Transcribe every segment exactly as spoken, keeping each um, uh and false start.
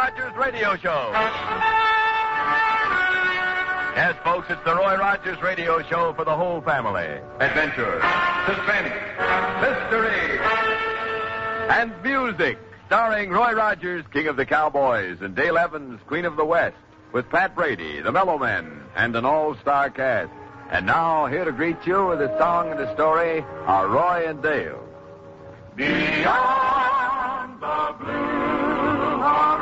Rogers Radio Show. Yes, folks, it's the Roy Rogers Radio Show for the whole family. Adventure, suspense, mystery, and music. Starring Roy Rogers, King of the Cowboys, and Dale Evans, Queen of the West, with Pat Brady, the Mellow Men, and an all-star cast. And now, here to greet you with a song and a story are Roy and Dale. Beyond the blue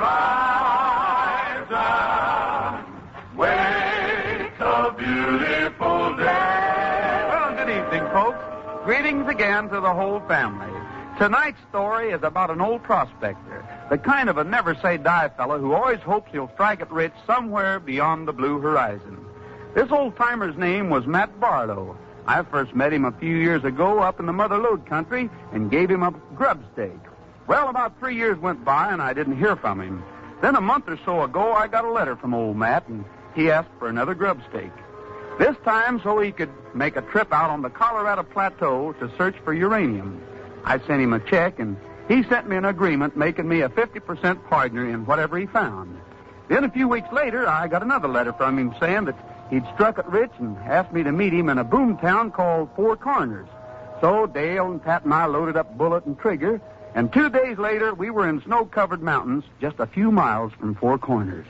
horizon waits a beautiful day. Well, good evening, folks. Greetings again to the whole family. Tonight's story is about an old prospector, the kind of a never-say-die fellow who always hopes he'll strike it rich somewhere beyond the blue horizon. This old-timer's name was Matt Barlow. I first met him a few years ago up in the Mother Lode country and gave him a grub stake. Well, about three years went by and I didn't hear from him. Then a month or so ago, I got a letter from old Matt, and he asked for another grub stake. This time so he could make a trip out on the Colorado Plateau to search for uranium. I sent him a check, and he sent me an agreement making me a fifty percent partner in whatever he found. Then a few weeks later, I got another letter from him saying that he'd struck it rich and asked me to meet him in a boom town called Four Corners. So Dale and Pat and I loaded up bullet and trigger, and two days later, we were in snow-covered mountains just a few miles from Four Corners.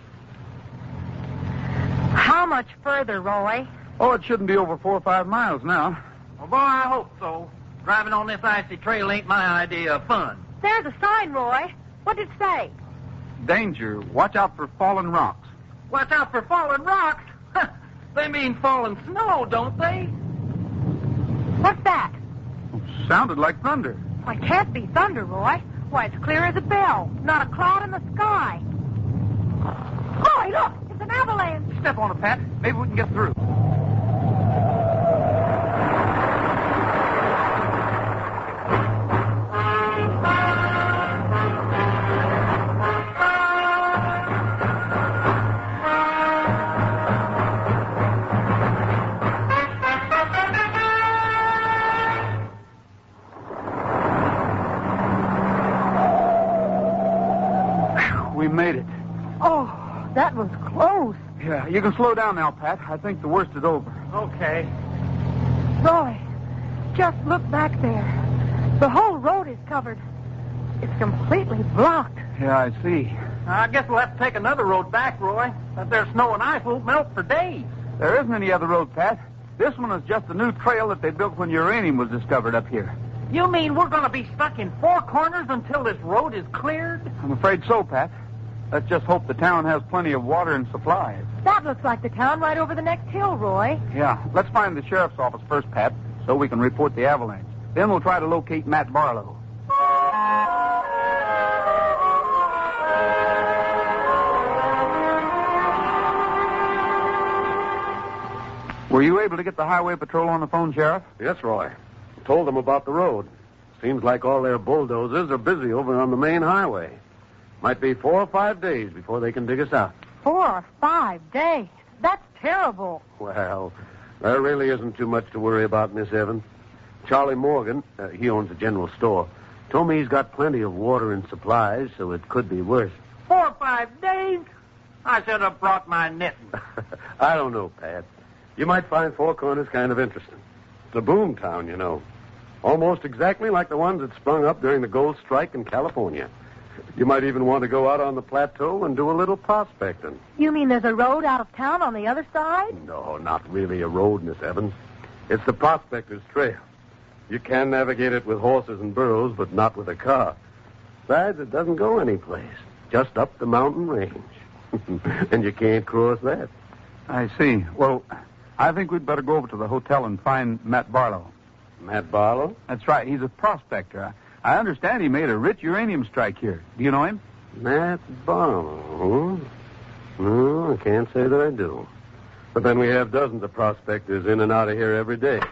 How much further, Roy? Oh, it shouldn't be over four or five miles now. Well, boy, I hope so. Driving on this icy trail ain't my idea of fun. There's a sign, Roy. What did it say? Danger. Watch out for fallen rocks. Watch out for fallen rocks? They mean fallen snow, don't they? What's that? Oh, sounded like thunder. Why, it can't be thunder, Roy. Why, it's clear as a bell. Not a cloud in the sky. Roy, look! It's an avalanche. Step on it, Pat. Maybe we can get through. We made it. Oh, that was close. Yeah, you can slow down now, Pat. I think the worst is over. Okay. Roy, just look back there. The whole road is covered. It's completely blocked. Yeah, I see. I guess we'll have to take another road back, Roy. That there snow and ice won't melt for days. There isn't any other road, Pat. This one is just a new trail that they built when uranium was discovered up here. You mean we're going to be stuck in Four Corners until this road is cleared? I'm afraid so, Pat. Let's just hope the town has plenty of water and supplies. That looks like the town right over the next hill, Roy. Yeah, let's find the sheriff's office first, Pat, so we can report the avalanche. Then we'll try to locate Matt Barlow. Were you able to get the highway patrol on the phone, Sheriff? Yes, Roy. Told them about the road. Seems like all their bulldozers are busy over on the main highway. Might be four or five days before they can dig us out. Four or five days? That's terrible. Well, there really isn't too much to worry about, Miss Evans. Charlie Morgan, uh, he owns a general store, told me he's got plenty of water and supplies, so it could be worse. Four or five days? I should have brought my knitting. I don't know, Pat. You might find Four Corners kind of interesting. It's a boom town, you know. Almost exactly like the ones that sprung up during the gold strike in California. You might even want to go out on the plateau and do a little prospecting. You mean there's a road out of town on the other side? No, not really a road, Miss Evans. It's the Prospector's Trail. You can navigate it with horses and burros, but not with a car. Besides, it doesn't go anyplace. Just up the mountain range. And you can't cross that. I see. Well, I think we'd better go over to the hotel and find Matt Barlow. Matt Barlow? That's right. He's a prospector. I understand he made a rich uranium strike here. Do you know him? Matt Barlow? No, I can't say that I do. But then we have dozens of prospectors in and out of here every day.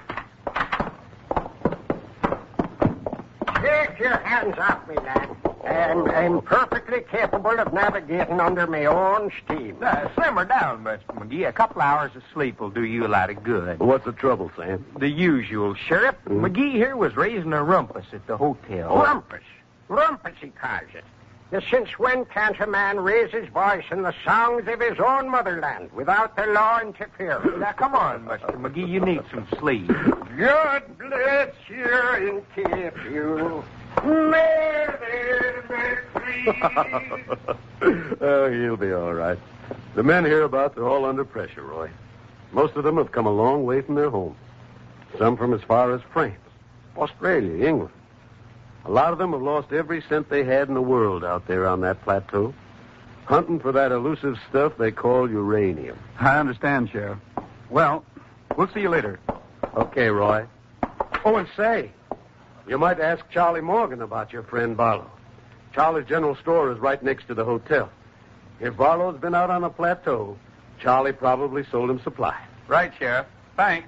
Take your hands off me, lad. And I'm perfectly capable of navigating under my own steam. Uh, simmer down, Mister McGee. A couple hours of sleep will do you a lot of good. What's the trouble, Sam? The usual, Sheriff. Mm. McGee here was raising a rumpus at the hotel. Rumpus? Rumpus, he calls it. Now, since when can't a man raise his voice in the songs of his own motherland without the law interfering? Now, come on, Mister McGee. You need some sleep. God bless you and keep you. May there be peace. Oh, he'll be all right. The men hereabouts are all under pressure, Roy. Most of them have come a long way from their homes. Some from as far as France, Australia, England. A lot of them have lost every cent they had in the world out there on that plateau, hunting for that elusive stuff they call uranium. I understand, Sheriff. Well, we'll see you later. Okay, Roy. Oh, and say, you might ask Charlie Morgan about your friend Barlow. Charlie's general store is right next to the hotel. If Barlow's been out on the plateau, Charlie probably sold him supply. Right, Sheriff. Thanks.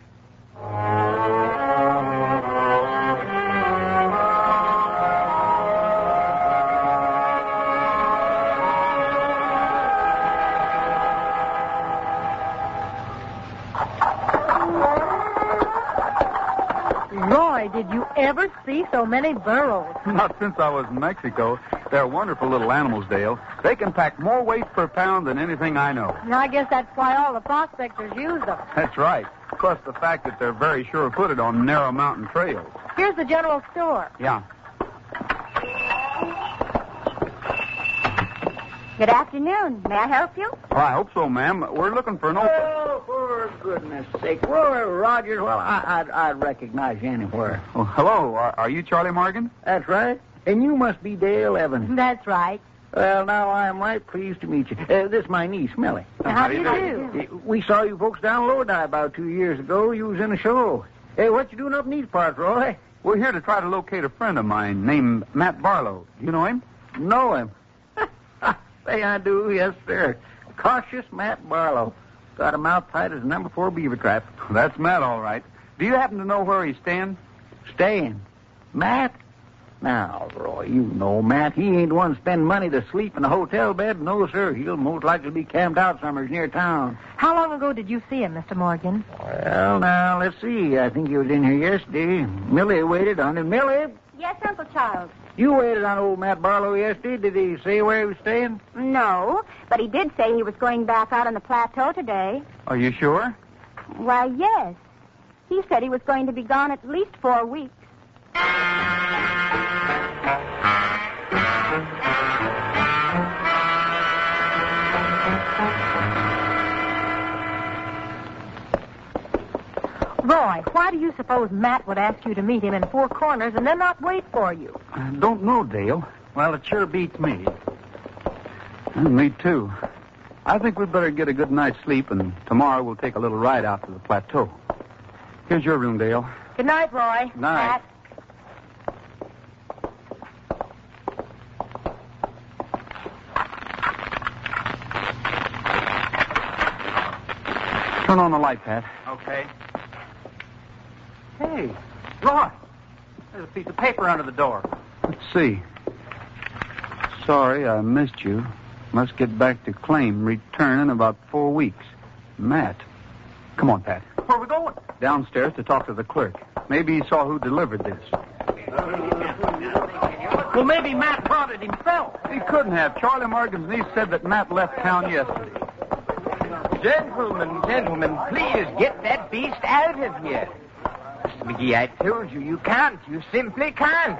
Roy, did you ever see so many burros? Not since I was in Mexico. They're wonderful little animals, Dale. They can pack more weight per pound than anything I know. And I guess that's why all the prospectors use them. That's right. Plus the fact that they're very sure-footed on narrow mountain trails. Here's the general store. Yeah. Good afternoon. May I help you? Well, I hope so, ma'am. We're looking for an open... Oh, for goodness sake. Roy Rogers, well, I, I'd, I'd recognize you anywhere. Oh, hello. Are, are you Charlie Morgan? That's right. And you must be Dale Evans. That's right. Well, now, I'm right pleased to meet you. Uh, this is my niece, Millie. How do you do? Uh, We saw you folks down Lodi about two years ago. You was in a show. Hey, what you doing up in these parts, Roy? We're here to try to locate a friend of mine named Matt Barlow. Do you know him? Know him? Say I do, yes, sir. Cautious Matt Barlow. Got a mouth tight as a number four beaver trap. That's Matt, all right. Do you happen to know where he's staying? Staying. Matt? Now, Roy, you know Matt. He ain't the one to spend money to sleep in a hotel bed. No, sir. He'll most likely be camped out somewhere near town. How long ago did you see him, Mister Morgan? Well, now, let's see. I think he was in here yesterday. Millie waited on him. Millie, Yes, Uncle Charles. you waited on old Matt Barlow yesterday. Did he say where he was staying? No, but he did say he was going back out on the plateau today. Are you sure? Why, yes. He said he was going to be gone at least four weeks. Roy, why do you suppose Matt would ask you to meet him in Four Corners and then not wait for you? I don't know, Dale. Well, it sure beats me. Well, me too. I think we'd better get a good night's sleep, and tomorrow we'll take a little ride out to the plateau. Here's your room, Dale. Good night, Roy. Night. Matt. Turn on the light, Pat. Okay. Hey, Roy, there's a piece of paper under the door. Let's see. Sorry I missed you. Must get back to claim. Return in about four weeks. Matt. Come on, Pat. Where are we going? Downstairs to talk to the clerk. Maybe he saw who delivered this. Well, maybe Matt brought it himself. He couldn't have. Charlie Morgan's niece said that Matt left town yesterday. Gentlemen, gentlemen, please get that beast out of here. Mister McGee, I told you, you can't. You simply can't.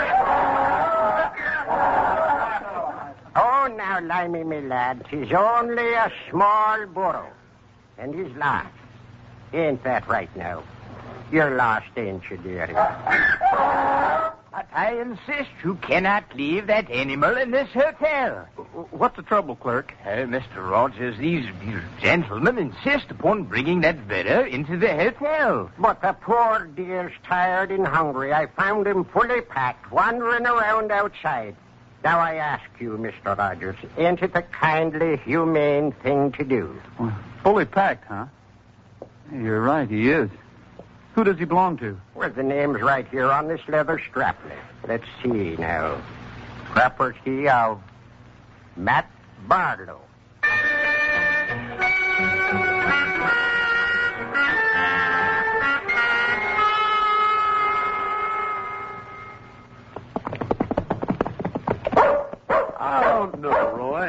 Oh, now, Limey, me lad, 'tis only a small burro. And he's lost. Ain't that right now? You're lost, ain't you, dearie? But I insist you cannot leave that animal in this hotel. What's the trouble, clerk? Uh, Mister Rogers, these, these gentlemen insist upon bringing that burro into the hotel. But the poor dear's tired and hungry. I found him fully packed, wandering around outside. Now I ask you, Mister Rogers, ain't it a kindly, humane thing to do? Well, fully packed, huh? You're right, he is. Who does he belong to? Well, the name's right here on this leather straplet. Let's see now. Property of Matt Barlow.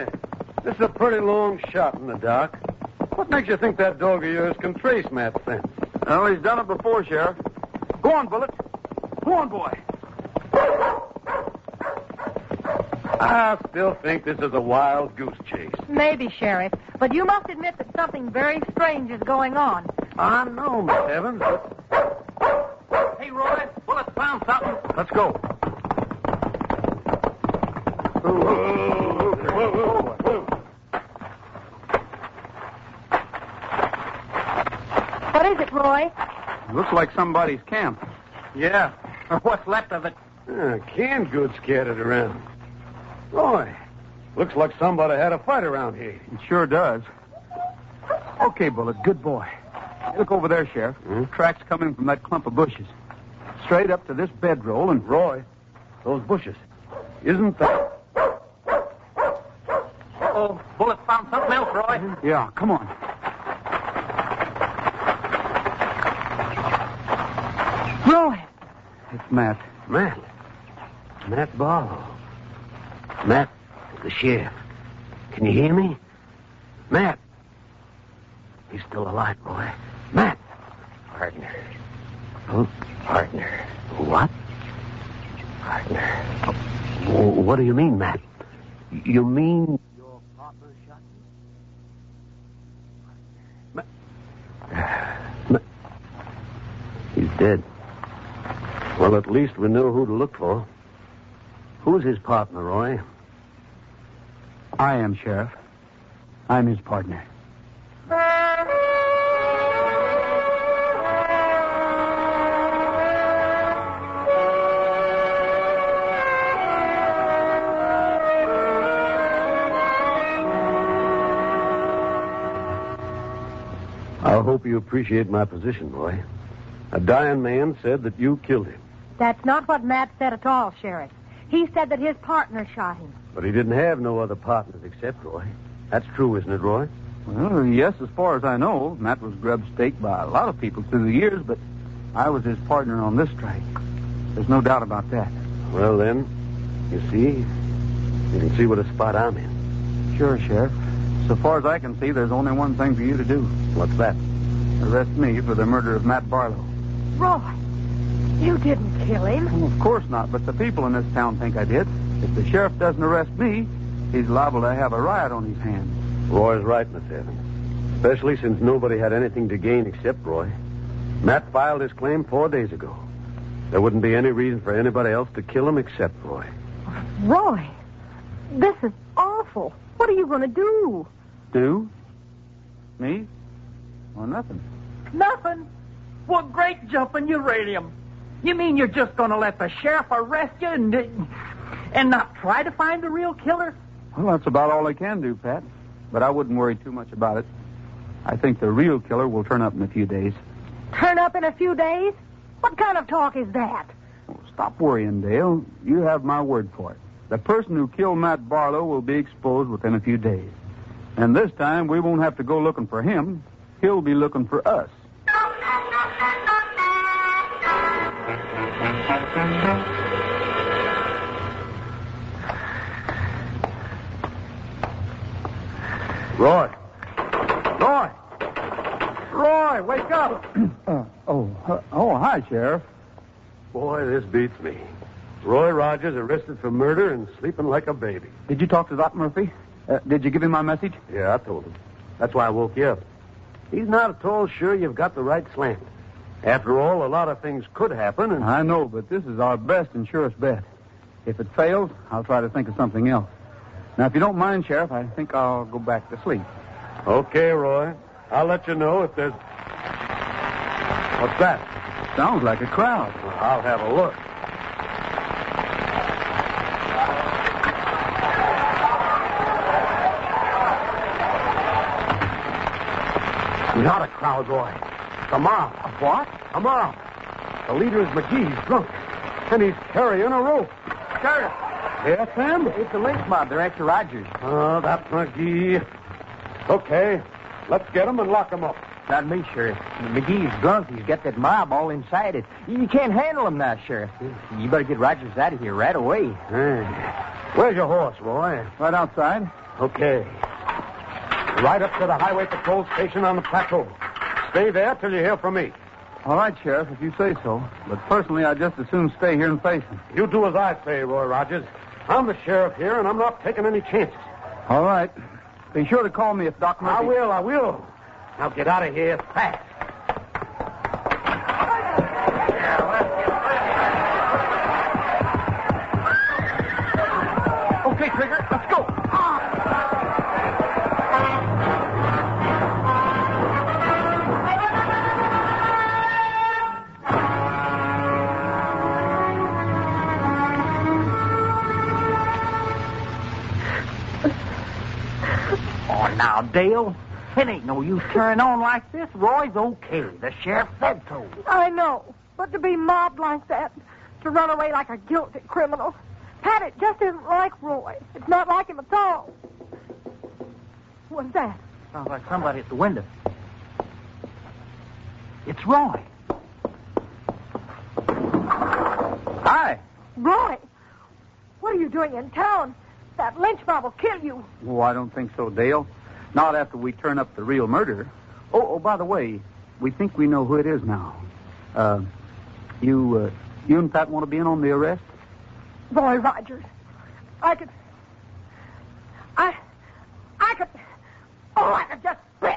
Roy, this is a pretty long shot in the dark. What makes you think that dog of yours can trace Matt's scent? Well, he's done it before, Sheriff. Go on, Bullet. Go on, boy. I still think this is a wild goose chase. Maybe, Sheriff. But you must admit that something very strange is going on. I know, Miss Evans, but... Hey, Roy, Bullet found something. Let's go. Whoa, whoa, whoa, whoa. What is it, Roy? Looks like somebody's camp. Yeah, What's left of it? uh, canned goods scattered around. Roy, looks like somebody had a fight around here. It sure does. Okay, Bullet, good boy. Look over there, Sheriff. Hmm? Tracks coming from that clump of bushes. Straight up to this bedroll and... Roy, those bushes. Isn't that... Oh, Bullet found something else, Roy. Yeah, come on. Roy. It's Matt. Matt. Matt Barlow. Matt, the sheriff. Can you hear me? Matt. He's still alive, boy. Matt. Partner. Huh? Partner. What? Partner. Oh, what do you mean, Matt? You mean your partner shot you? Matt. Matt. He's dead. Well, at least we know who to look for. Who's his partner, Roy? I am, Sheriff. I'm his partner. I hope you appreciate my position, Roy. A dying man said that you killed him. That's not what Matt said at all, Sheriff. He said that his partner shot him. But he didn't have no other partners except Roy. That's true, isn't it, Roy? Well, yes, as far as I know. Matt was grub staked by a lot of people through the years, but I was his partner on this strike. There's no doubt about that. Well, then, you see, you can see what a spot I'm in. Sure, Sheriff. So far as I can see, there's only one thing for you to do. What's that? Arrest me for the murder of Matt Barlow. Roy, you didn't kill him. Well, of course not, but the people in this town think I did. If the sheriff doesn't arrest me, he's liable to have a riot on his hands. Roy's right, Miss Evans. Especially since nobody had anything to gain except Roy. Matt filed his claim four days ago. There wouldn't be any reason for anybody else to kill him except Roy. Roy, this is awful. What are you going to do? Do? Me? Or nothing. Nothing. What great jumping uranium. You mean you're just going to let the sheriff arrest you and, and not try to find the real killer? Well, that's about all I can do, Pat. But I wouldn't worry too much about it. I think the real killer will turn up in a few days. Turn up in a few days? What kind of talk is that? Oh, stop worrying, Dale. You have my word for it. The person who killed Matt Barlow will be exposed within a few days. And this time, we won't have to go looking for him. He'll be looking for us. Roy! Roy! Roy, wake up! uh, oh, uh, oh, hi, Sheriff. Boy, this beats me. Roy Rogers arrested for murder and sleeping like a baby. Did you talk to Doc Murphy? Uh, did you give him my message? Yeah, I told him. That's why I woke you up. He's not at all sure you've got the right slant. After all, a lot of things could happen, and... I know, but this is our best and surest bet. If it fails, I'll try to think of something else. Now, if you don't mind, Sheriff, I think I'll go back to sleep. Okay, Roy. I'll let you know if there's... What's that? Sounds like a crowd. Well, I'll have a look. Not a crowd, Roy. It's a mob. A what? A mob. The leader is McGee. He's drunk. And he's carrying a rope. Sheriff. Yes, Sam? It's the lynch mob. They're after Rogers. Oh, that's McGee. Okay. Let's get him and lock him up. Not me, Sheriff. McGee's drunk. He's got that mob all inside it. You can't handle him now, Sheriff. You better get Rogers out of here right away. Hey. Where's your horse, Roy? Right outside. Okay. Right up to the highway patrol station on the plateau. Stay there till you hear from me. All right, Sheriff, if you say so. But personally, I'd just as soon stay here and face him. You do as I say, Roy Rogers. I'm the sheriff here, and I'm not taking any chances. All right. Be sure to call me if Doc Murphy... I will, I will. Now get out of here fast. Okay, Trigger, let's go. Oh, now, Dale, it ain't no use carrying on like this. Roy's okay. The sheriff said so. I know, but to be mobbed like that, to run away like a guilty criminal, Pat, it just isn't like Roy. It's not like him at all. What's that? Sounds like somebody at the window. It's Roy. Hi. Roy, what are you doing in town? That lynch mob will kill you. Oh, I don't think so, Dale. Not after we turn up the real murderer. Oh, oh, by the way, we think we know who it is now. Uh, you, uh, you and Pat want to be in on the arrest? Roy Rogers, I could... I... I could... Oh, I could just spit.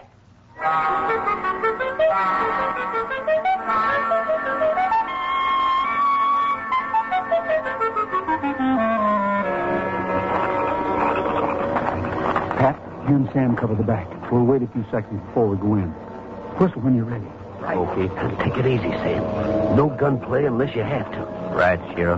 Pat, you and Sam cover the back. We'll wait a few seconds before we go in. Whistle when you're ready. Right. Okay. Take it easy, Sam. No gunplay unless you have to. Right, Sheriff.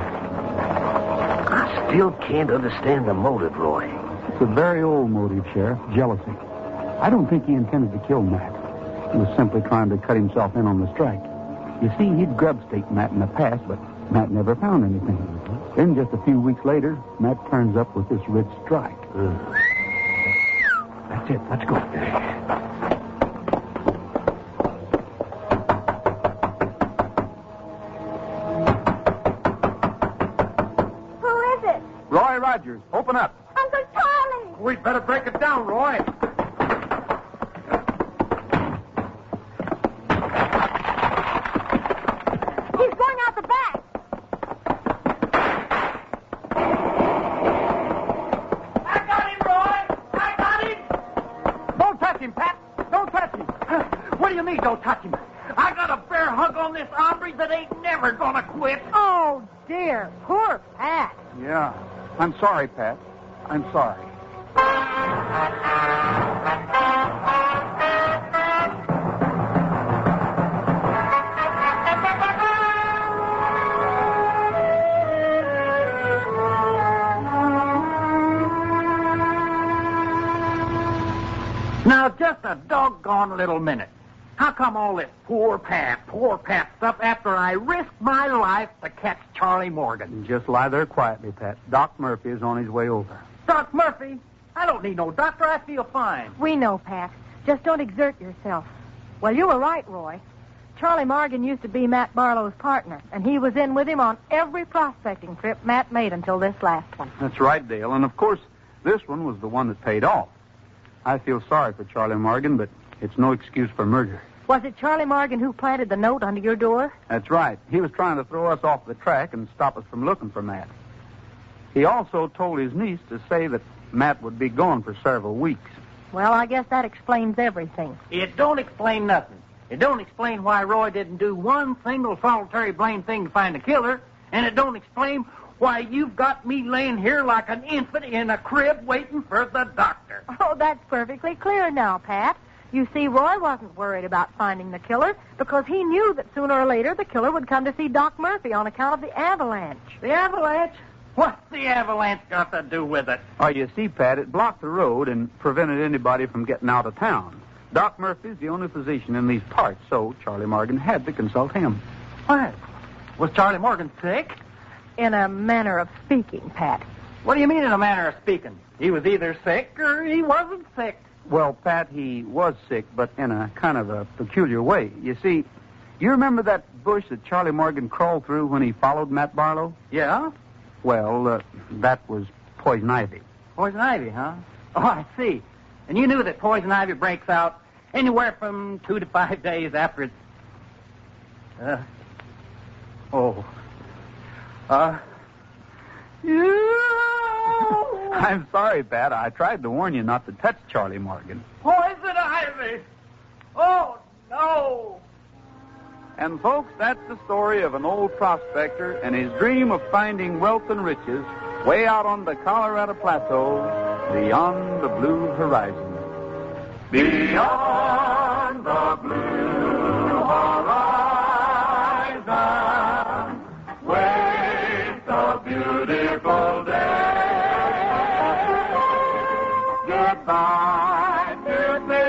I still can't understand the motive, Roy. It's a very old motive, Sheriff. Jealousy. I don't think he intended to kill Matt. He was simply trying to cut himself in on the strike. You see, he'd grub-staked Matt in the past, but Matt never found anything. Mm-hmm. Then just a few weeks later, Matt turns up with this rich strike. Mm. That's it. Let's go. Who is it? Roy Rogers, open up. Uncle Charlie. We'd better break it down, Roy. He's going out the back. I got him, Roy! I got him! Don't touch him, Pat! Don't touch him! What do you mean, don't touch him? I got a bear hug on this hombre that ain't never gonna quit. Oh, dear. Poor Pat. Yeah. I'm sorry, Pat. I'm sorry. Now, just a doggone little minute. How come all this poor Pat, poor Pat stuff after I risked my life to catch Charlie Morgan? Just lie there quietly, Pat. Doc Murphy is on his way over. Doc Murphy? I don't need no doctor. I feel fine. We know, Pat. Just don't exert yourself. Well, you were right, Roy. Charlie Morgan used to be Matt Barlow's partner, and he was in with him on every prospecting trip Matt made until this last one. That's right, Dale. And, of course, this one was the one that paid off. I feel sorry for Charlie Morgan, but it's no excuse for murder. Was it Charlie Morgan who planted the note under your door? That's right. He was trying to throw us off the track and stop us from looking for Matt. He also told his niece to say that Matt would be gone for several weeks. Well, I guess that explains everything. It don't explain nothing. It don't explain why Roy didn't do one single solitary blame thing to find the killer, and it don't explain why you've got me laying here like an infant in a crib waiting for the doctor. Oh, that's perfectly clear now, Pat. You see, Roy wasn't worried about finding the killer because he knew that sooner or later the killer would come to see Doc Murphy on account of the avalanche. The avalanche? What's the avalanche got to do with it? Oh, you see, Pat, it blocked the road and prevented anybody from getting out of town. Doc Murphy's the only physician in these parts, so Charlie Morgan had to consult him. What? Was Charlie Morgan sick? In a manner of speaking, Pat. What do you mean in a manner of speaking? He was either sick or he wasn't sick. Well, Pat, he was sick, but in a kind of a peculiar way. You see, you remember that bush that Charlie Morgan crawled through when he followed Matt Barlow? Yeah? Well, uh, that was poison ivy. Poison ivy, huh? Oh, I see. And you knew that poison ivy breaks out anywhere from two to five days after it's... Uh, oh. Uh... You... I'm sorry, Pat. I tried to warn you not to touch Charlie Morgan. Poison ivy! Oh, no! And, folks, that's the story of an old prospector and his dream of finding wealth and riches way out on the Colorado Plateau beyond the blue horizon. Beyond the blue horizon waits a beautiful day. Goodbye, music.